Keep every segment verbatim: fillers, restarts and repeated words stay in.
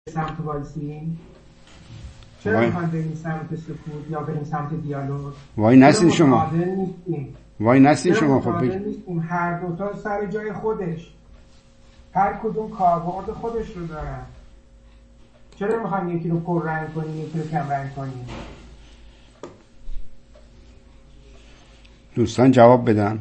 سمت وایسیم؟ چرا میخوایم بریم سمت سکوت یا بریم سمت دیالوگ؟ وای نسین شما نیستیم. وای نسین شما خب بگید نیستیم. هر دوتا سر جای خودش، هر کدوم کاربرد خودش رو دارن. چرا میخوایم یکی رو پر رنگ کنیم یکی رو کم رنگ کنیم؟ دوستان جواب بدن.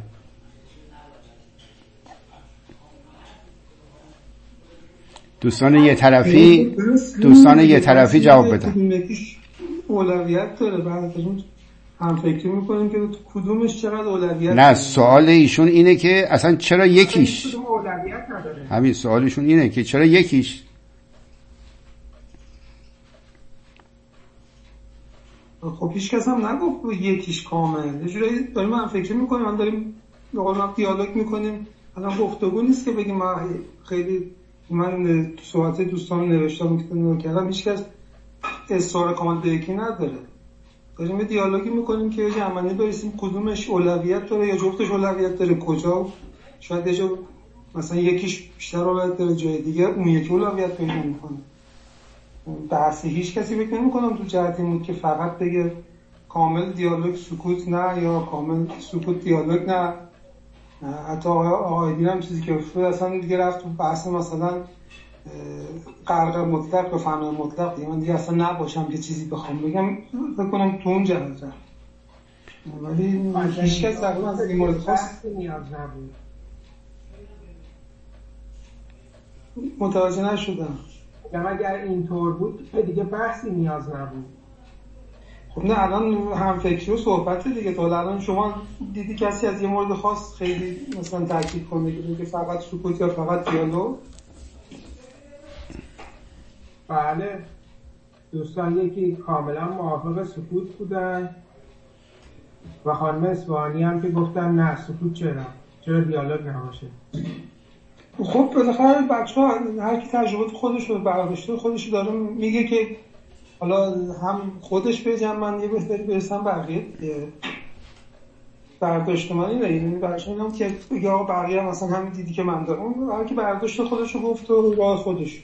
دوستان یه طرفی دوستان یه طرفی جواب بدن. یکیش اولویت داره، بعد از اون هم فکر می‌کنیم که کدومش چقدر اولویت. نه سوال ایشون اینه که اصلا چرا یکیش؟ کدوم اولویت نداره. همین سوالشون اینه که چرا یکیش؟ خب هیچ کس هم نگفت یکیش کامل. یه جوری داریم هم فکر می‌کنیم، هم داریم نقل دیالوگ می‌کنیم. الان گفتگو نیست که بگیم ما خیلی من تو صحبت دوستان نوشتم می‌کنم کردم هیچ کس اصرار کامل به یکی نداره. داریم یه دیالوگی می‌کنیم که جمعنی برسیم کدومش اولویت داره یا جفتش اولویت داره، کجا شاید یه جا مثلا یکیش بیشتر اولویت داره جای دیگه اون یکی اولویت پیدا می‌کنه. بحث هیچ کسی فکر نمی‌کنم تو جهت این بود که فقط بگه کامل دیالوگ سکوت نه یا کامل سکوت دیالوگ نه. حتی آقای دین هم چیزی که افتاد اصلا دیگه رفت تو بحث مثلا غرق مطلق به فهم مطلق، یعنی من دیگه اصلا نباشم که چیزی بخوام بگم فکر کنم تو اون جهت رفت. ولی هیچ کس تقریبا از این مورد خاص نیاز نبود. متوجه نشدم. یا اگر اینطور بود که دیگه بحثی نیاز نبود. خب نه الان هم فکری و صحبت دیگه. تا الان شما دیدی کسی از یه مورد خاص خیلی مثلا تاکید کنه که فقط سکوت یا فقط دیالوگ؟ بله دوستان یکی کاملا موافق سکوت بودن و خانم اصفهانی هم که گفتن نه سکوت چرا چرا دیالوگ نباشه. خب بالاخره بچه‌ها هر کی تجربه خودش رو برداشته خودش داره میگه که حالا هم خودش به جمعنی بهتری برسن بقیه برداشت من اینه. یعنی برش اینم که بگه آقا بقیه مثلا همین دیدی که من دارم، هر کی برداشت خودش رو گفت و راه خودش.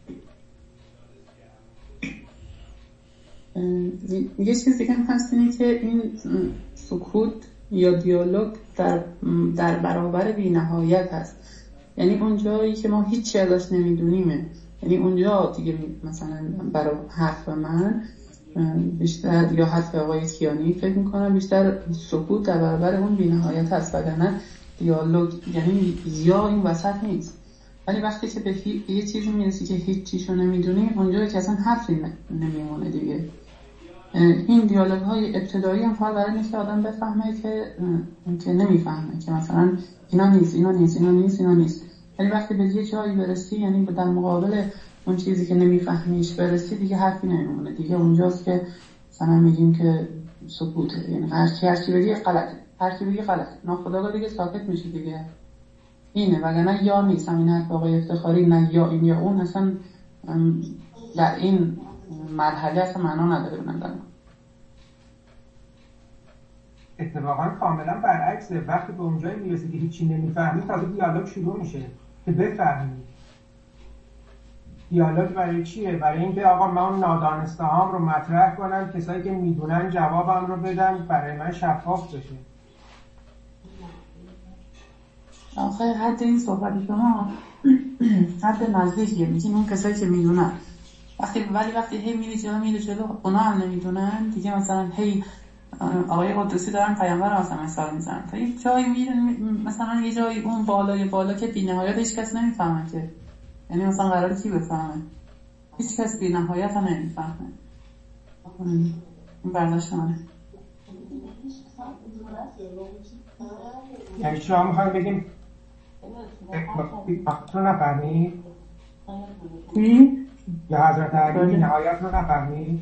یه چیز دیگه هم هست اینه که این سکوت یا دیالوگ در در برابر بی‌نهایت هست. یعنی اون جایی که ما هیچی ازش نمیدونیمه، یعنی اونجا دیگه مثلا برای حرف من بیشتر یا حرف آقای کیانی فکر میکنم بیشتر سکوت در برابر اون بی‌نهایت هست، وگرنه دیالوگ یعنی یا این وسط نیست. ولی وقتی که به یه چیزی میرسی که هیچ چیزو نمیدونی اونجا که اصلا حرفی نمیمونه دیگه. این دیالوگ های ابتدایی هم فقط برای اینه که آدم بفهمه که که نمیفهمه که مثلا اینا نیست اینا نیست اینا نیست اینا نیست. ولی وقتی به یه جایی برسی یعنی در مقابل اون چیزی که نمیفهمیش برسی دیگه حرفی نمیمونه دیگه. اونجاست که مثلا میگیم که سکوته، یعنی هر کی هر چی بگه غلطه، هر کی بگه غلطه، ناخودآگاه دیگه ساکت میشه دیگه. اینه، وگرنه یا نیست. همین حرف آقای افتخاری نه یا این یا اون اصلا در این مرحله اصلا معنا نداره به نظر من. اتفاقا کاملا برعکسه. وقتی به اونجایی میرسی که هیچی نمیفهمی تازه دیالوگ شروع میشه که بفهمی. دیالوگ برای چیه؟ برای اینکه آقا من اون نادانسته هام رو مطرح کنم، کسایی که میدونن جوابم رو بدن، برای من شفاف بشه. آخه حد این صحبتی شما حد نزدیکیه، میگیم اون کسایی که میدونن. وقتی ولی وقتی هی میری جلو میری جلو اونا هم نمیدونن دیگه، مثلا هی آقای قدسی دارن پیامبر مثلا مثال میزنن تا یک جایی میرن مثلا یه جایی اون بالای بالا که بی‌نهایت هیچ کس نمیفهمه که، یعنی مثلا قراره کی بفهمه؟ هیچ کس بی‌نهایت هم نمیفهمه. این برداشت منه. یعنی شما میخوایم بگیم تو نفهمی؟ یا حضرت علی بی‌نهایت رو نفهمی؟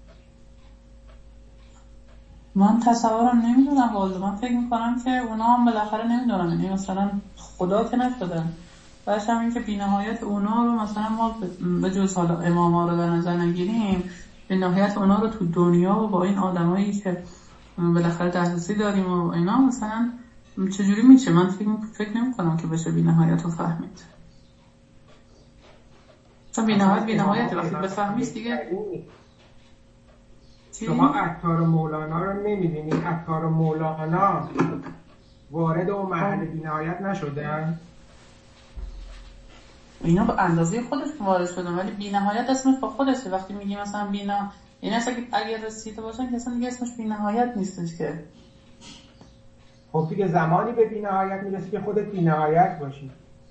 من تصورم نمیدونم والله. من فکر میکنم که اونا هم بالاخره نمیدونم، یعنی مثلا خدا که نشدن. باشه همین که بی‌نهایت اونا رو مثلا ما به جز حالا اماما رو در نظر نگیریم، بی‌نهایت اونا رو تو دنیا و با این آدمایی که بالاخره دسترسی داریم و اینا مثلا چجوری میشه؟ من فکر فکر نمیکنم که بشه بی‌نهایت رو فهمید. چون بینهایت بینهایت وقتی بفهمیست دیگه. شما عطار مولانا رو نمی‌بینید؟ عطار مولانا وارد اون مرحله بینهایت نشدن؟ اینا به اندازه خودش وارد شدن، ولی بینهایت اسمش با خودشه. وقتی میگی مثلا بینا، یعنی اصلا اگر رسیده باشن که اصلا دیگه اسمش بینهایت نیستش که. خب دیگه زمانی به بینهایت میرسی که خودت بینهایت باشی.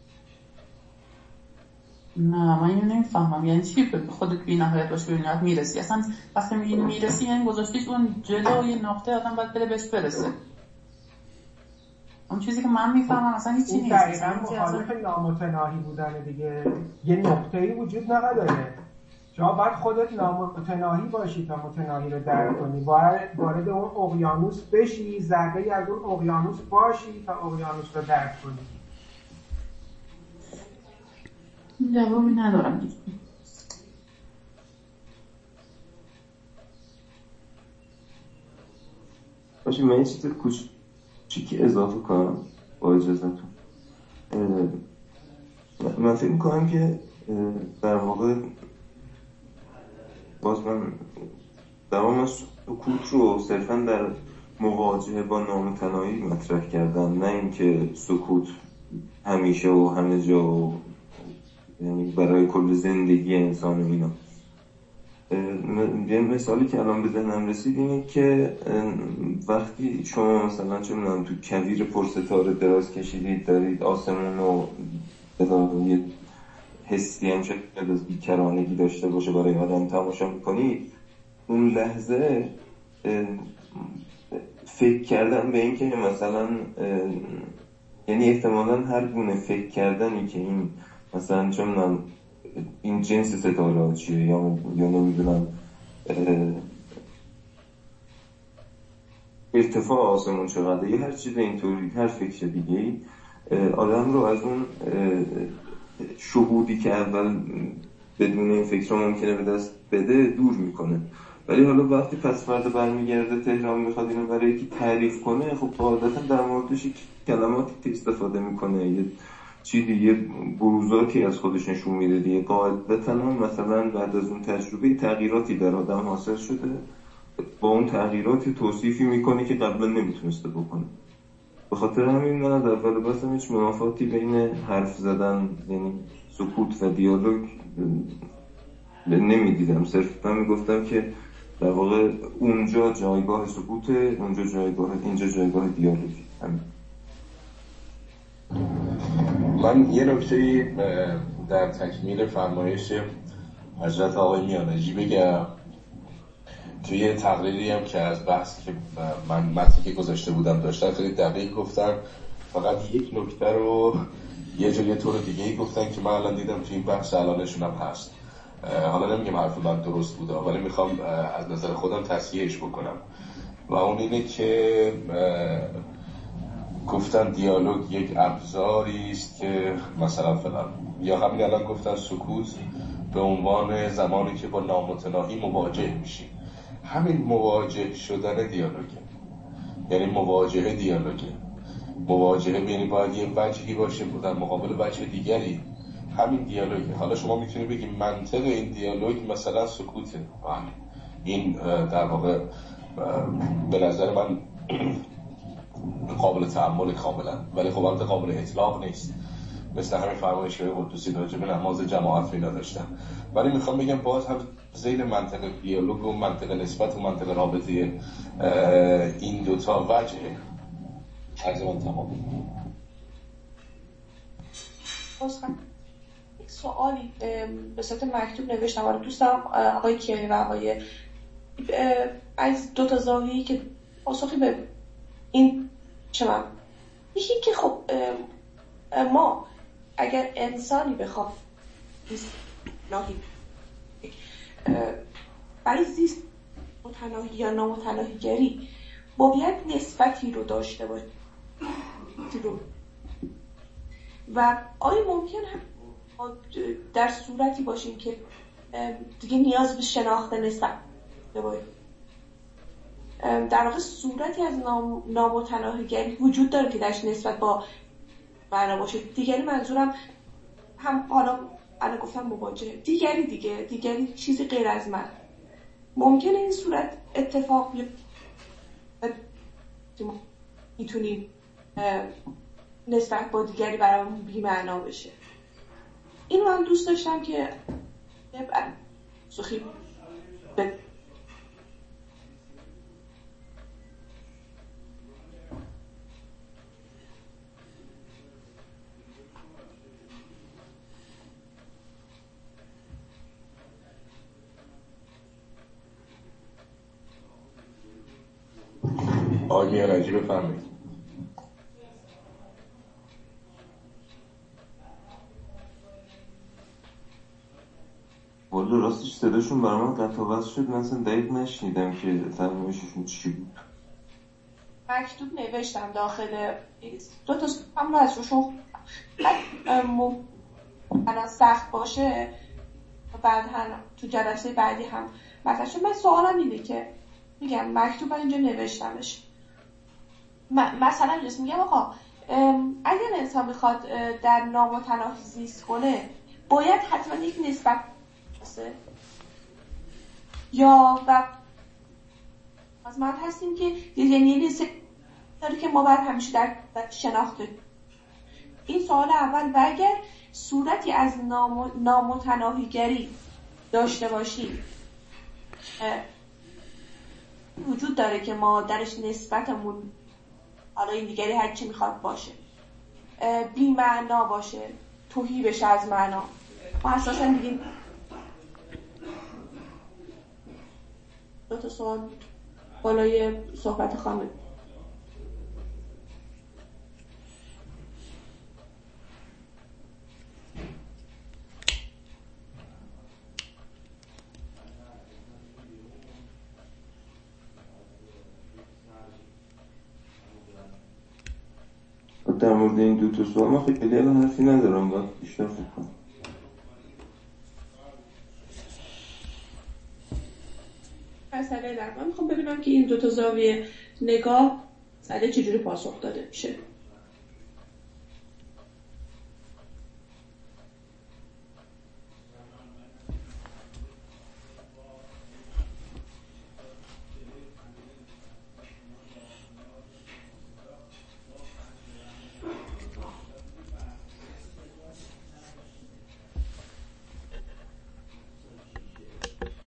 نه من اینو نمیفهمم، یعنی چی به خودت بینهایت باشی به بینهایت میرسی؟ اصلا وقتی میگی میرسی یعنی گذاشتیش اون جلوی نقطه آدم باید بره بهش برسه. اون چیزی که من میفهمم اصلا هیچی نیست. این دقیقا مخالف نامتناهی بودن دیگه. یه نقطه‌ای وجود نداره. شما باید خودت نامتناهی باشی تا متناهی رو درک کنی. باید وارد اون اقیانوس بشی، ذره‌ای از اون اقیانوس باشی تا اقیانوس رو درک کنی. جوابی ندارم دیگه. باشه من یه چیز کوچیکی اضافه کنم با اجازهتون. من فکر میکنم که در واقع باز من دوام از سکوت رو صرفا در مواجهه با نامتناهی مطرح کردم، نه اینکه سکوت همیشه و همه جا و یعنی برای کل زندگی انسان و اینا. یه مثالی که الان به ذهنم رسید اینه که وقتی شما مثلا چه می‌دونم تو کویر پرستاره دراز کشیدید، دارید آسمون و یه حسی هم شاید از بیکرانگی داشته باشه برای آدم تماشا میکنید، اون لحظه فکر کردن به این که مثلا یعنی احتمالاً هر گونه فکر کردنی که این مثلا چه می‌دونم این جنس ستاره چیه یا یا نمیدونم ارتفاع آسمون چقدره یا هر چیز اینطوری، هر فکر دیگه‌ای آدم رو از اون شهودی که اول بدون این فکر رو ممکنه به دست بده دور میکنه. ولی حالا وقتی پس فردا برمیگرده تهران میخواد اینو برای یکی تعریف کنه، خب قاعدتا در موردش کلماتی استفاده میکنه، یه چیزی یه بروزاتی از خودش نشون میده دیگه. قاعدتا مثلا بعد از اون تجربه تغییراتی در آدم حاصل شده، با اون تغییراتی توصیفی میکنه که قبلا نمیتونسته بکنه. به خاطر همین من از اول بحثم هیچ منافاتی بین حرف زدن یعنی سکوت و دیالوگ نمیدیدم. صرفا میگفتم که در واقع اونجا جایگاه سکوته، اونجا جایگاه، اینجا جایگاه دیالوگی. همین. من یه نکته در تکمیل فرمایش حضرت آقای میانجی بگم. توی تقریری هم که از بحث که من متنی که گذاشته بودم داشتن خیلی دقیق گفتن، فقط یک نکته رو یه جا یه طور دیگه ای گفتن که من الان دیدم توی این بحث الانشون هم هست. حالا نمیگم حرف من درست بوده ولی میخوام از نظر خودم تصحیحش بکنم و اون اینه که گفتن دیالوگ یک ابزاری است که مثلا فلان، یا همین الان گفتن سکوت به عنوان زمانی که با نامتناهی مواجه میشیم. همین مواجه شدن دیالوگه، یعنی مواجهه دیالوگه. مواجهه یعنی باید یه وجهی باشه در مقابل وجه دیگری، همین دیالوگه. حالا شما میتونی بگی منطق این دیالوگ مثلا سکوته، این در واقع به نظر من قابل تأمل کاملا، ولی خب البته قابل اطلاق نیست، مثل همین فرمایش که قدوسی راجع به نماز جماعت مینا داشتن. ولی میخوام بگم باز هم زیر منطق دیالوگ و منطق نسبت و منطق رابطه این دوتا وجهه. عرض من تمام. یک سوالی به صورت مکتوب نوشتم برای دوستم آقای کیانی و آقای از دو تا زاویه‌ای که پاسخی به این چه من یکی که خب ما اگر انسانی بخواد ناهی برای زیست متناهی یا نامتناهی گری باید نسبتی رو داشته باشه و آیا ممکن هم در صورتی باشیم که دیگه نیاز به شناخت نسبت باید در واقع صورتی از نام نامتناهیگری وجود داره که درش نسبت با معنا باشه. دیگری منظورم هم حالا الان گفتم مواجه دیگری دیگه دیگری چیزی غیر از من. ممکنه این صورت اتفاق بیفته، میتونیم نسبت با دیگری برامون بی‌معنا بشه. اینو من دوست داشتم که سخی به آقای رجی بفرمایید. والا راستش صداشون برای من قطع و وصل شد، من اصلا دقیق نشنیدم که فرمایششون چی بود. مکتوب نوشتم داخل دو تا هم رو از روشون الان سخت باشه بعد هم تو جلسه بعدی هم مثلا شد. من سوالم اینه که میگم مکتوب اینجا نوشتمش مثلا جس میگم آقا اگر انسان میخواد در نامتناهی زیست کنه باید حتما یک نسبت باشه یا و از من هستیم که یعنی نسبت داره که ما باید همیشه در شناخت این سوال اول و اگر صورتی از نام نامتناهیگری داشته باشیم وجود داره که ما درش نسبتمون حالا این دیگری هر چی میخواد باشه بی معنا باشه توهی بشه از معنا. ما اساسا میگیم دو تا سوال بالای صحبت خانم. در مورد این دو تا سوال من خیلی الان حرفی ندارم، باید بیشتر فکر کنم. مسئله در من میخوام ببینم که این دو تا زاویه نگاه مسئله چجوری پاسخ داده میشه.